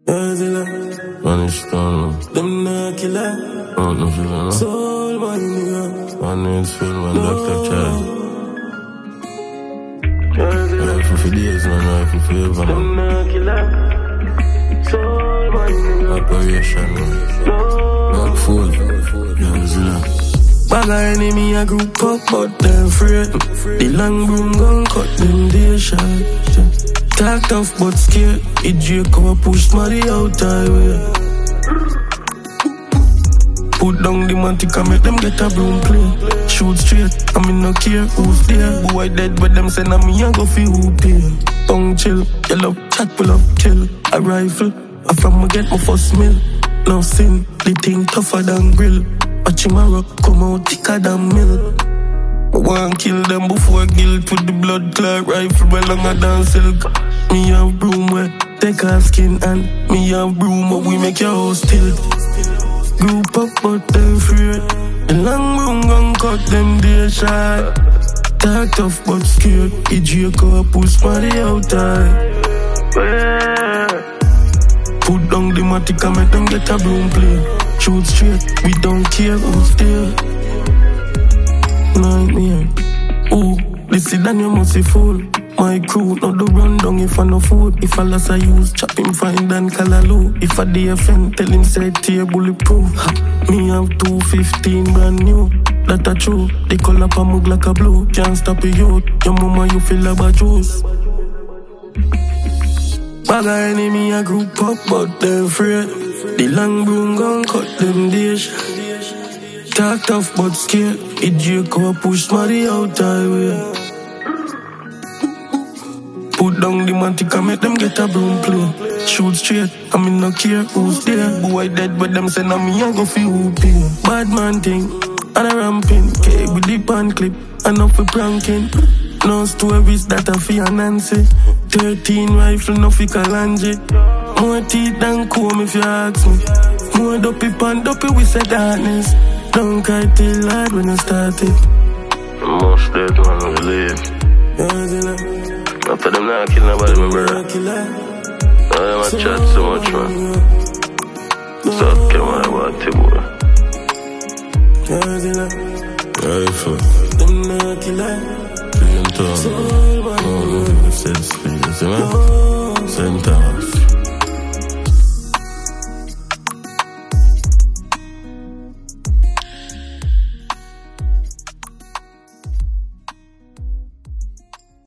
Spanish town. Them not killer. Out no feeling, no? Soul man, nigga. One needs film and Dr. Child. Rifle for days, man, rifle for ever, man. Them not killer. Soul man, nigga. Operation, man. Back fool. Youngzilla. Bag a enemy a group up, but them afraid. The long broom gun cut them day shot. Talk tough but scared. It Draco push Maddie out highway. Put down the mantic and make them get a broom play. Shoot straight, I mean no care who's there. Boy dead but them send a me a go fi who pay. Tongue chill, yell up, chat pull up, kill. A rifle, I from me get my first meal. No sin, the thing tougher than grill. Watch him a rock, come out thicker than milk. I want kill them before guilt with the blood clot rifle well longer than silk. Me have broom where take off skin and me have broom but we make your house tilt. Group up but them afraid. The long broom gun cut them day shot. Talk tough but scared. It Draco push Maddie out high. Put down the matic and make them get a broom play. Shoot straight, we don't care who's there. Nightmare. Ooh, this is Daniel must be full. My crew, not the run down if I no food. If I lost I use, chop him fine than Callaloo. If I DFN, tell him say tear bulletproof. Me have 215 brand new. That a true, they call up a mug like a blue. Can't stop a youth, your mama you feel like a juice. Bag a enemy a group up but they afraid. The long broom gun cut them dish. Talk tough but scared. It Draco push Maddie out highway. Put down the mantic and make them get a broom play. Shoot straight, I mean no care who's there. Boy dead but them send a me a go fi who pay. Bad man thing, and a ramping. K with the pan clip, enough for pranking. No stories that a fi Nancy. 13 rifle, no fi Kalanji. More teeth than comb if you ask me. More dopey pan, dopey we say darkness. Don't cry till hard when you start it. Most dead man will leave. After them not kill nobody, my brother. Now them a chat so much, man. Suck him, I want to, boy. Rifle. Them not killer. Clean town.